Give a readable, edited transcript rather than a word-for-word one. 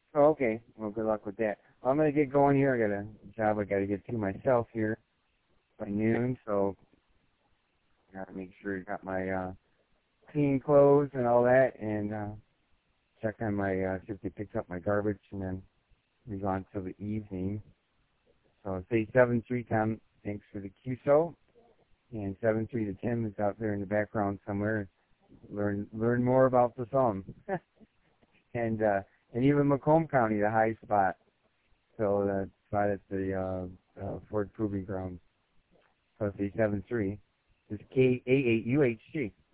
Oh, okay. Well, good luck with that. I'm gonna get going here. I got a job I got to get to myself here by noon, so I gotta make sure I got my clean clothes and all that, and check on my see if they picked up my garbage, and then move on till the evening. So say 7-3, Tom. Thanks for the QSO, and 7-3 to Tim is out there in the background somewhere. Learn more about the song, and even Macomb County, the high spot. So the spot at the Ford Proving Ground. So say 7-3 is KAAUHC.